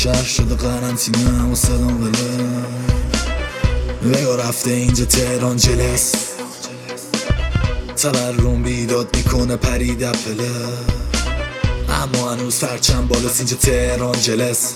شهر شده قرنطینه و صدام بله وگا رفته اینجا تهران جلس تورم بیداد میکنه پرید اپله اما هنوز فرچم بالاست اینجا تهران جلس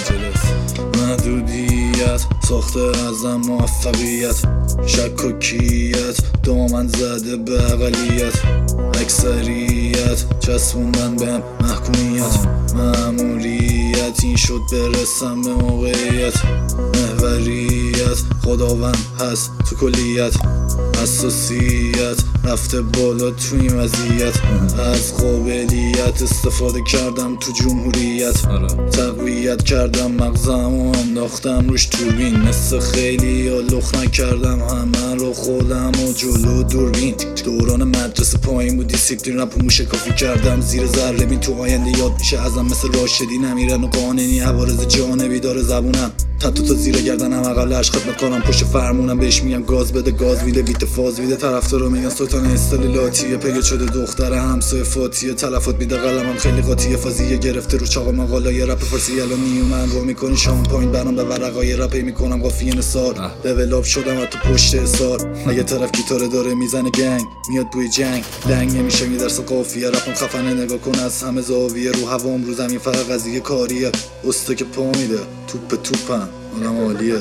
محدودیت ساخته ازم موفقیت شک و کیت دامن زده به اقلیت اکثریت چسبوندن به محکومیت مأموریت این شد برسم به موقعیت محوریت خداوند هست تو کلیت حساسیت رفته بالا تو این وضعیت از قابلیت استفاده کردم تو جمهوریت تقویت کردم مغزم و انداختم روش توربین مثل خیلی یا لخ نکردم همه رو خودم و جلو دوربین دوران مدرسه پایین بود دیسیپلین رپ و موشه کافی کردم زیر ذره بین تو آینده یاد میشه ازم مثل راشدی نمیرن و قانونی عوارض جانبی داره زبونم تتو تا زیر گردنم عقلش خدمت کنم پشت فرمونم بهش میگم گاز بده گاز ویده بیت فاز ویده طرفدارا میگن سلطان استلیلاتیه پیگه شده دختر همسایه فاتیه تلفات میده قلمم خیلی قاطیه فازیه گرفته رو چاق مقالای رپ فارسی الان نیومن رو میکنی شام پایین برام به ورقای رپ میکنم قافیه نثار لول اپ شدم حتی پشت حصار اگه طرف گیتار داره میزنه گنگ میاد بوی جنگ لنگ نمیشه می درس قافیه رپم خفنه نگاه کن از همه زاویه رو هوام رو زمین فقط قضیه کاریه استه که پا میده توپم اونم عالیه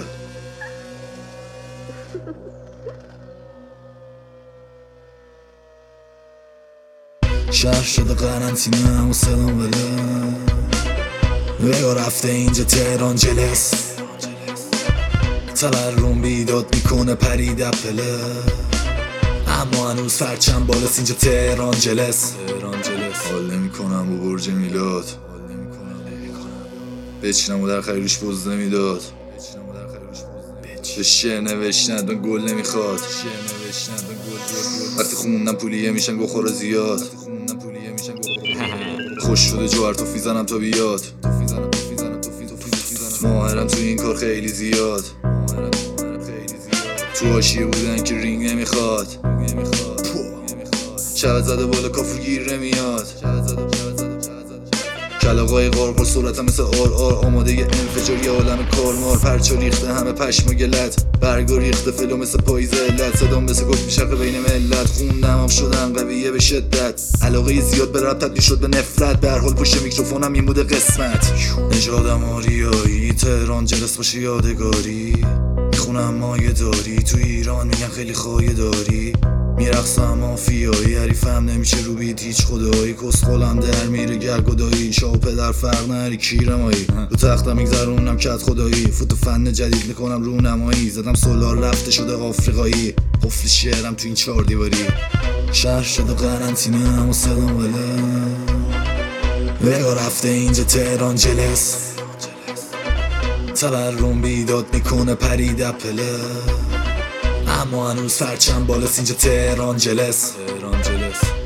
شهر شده قرنطینه و صدام بله وگا رفته اینجا تهران جلس تورم بیداد میکنه پرید اپله اما هنوز فرچم بالاست اینجا تهران جلس حال نمیکنم با برج میلاد بچینم و در خیلیش بوز نمیداد به شعر نوشتن به گل نمیخواد وقتی خوندم پولیه میشن گخور زیاد خوش شده جوهر توفی زنم تا بیاد ماهرم تو این کار خیلی زیاد تو حاشیه بودن که رینگ نمیخواد شب زده بالا کافو گیر نمیاد کلاغای غارغار صورتم مثل آر آماده یه انفجار یه عالم کارمار پرچا ریخته همه پشم و گلت برگا ریخته فلو مثل پاییز علت صدام مثل گفت میشقه بین ملت خوندم آف شدن قویه به شدت علاقه زیاد به رپ تبدیل شد به نفرت به هر حال پشت میکروفونم این بوده قسمت نژادم آریایی تهران جلس باشه یادگاری میخونم مایه داری تو ایران میگن خیلی خواهی داری میرقصم مافیایی حریفم نمیشه رو بیت هیچ خدایی کسخولم در میره گرگودایی شاه و پدر فرق نری کیرمایی رو تختم میگذرونم کت خدایی فوتو فن جدید میکنم رو نمایی زدم سولار رفته شده آفریقایی قفل شعرم تو این 4 دیواری شهر شده قرنطینه و صدام بله وگا رفته اینجا تهران جلس تورم بیداد میکنه پرید اپله اما هنوز فرچم بالاست اینجا تهران جلس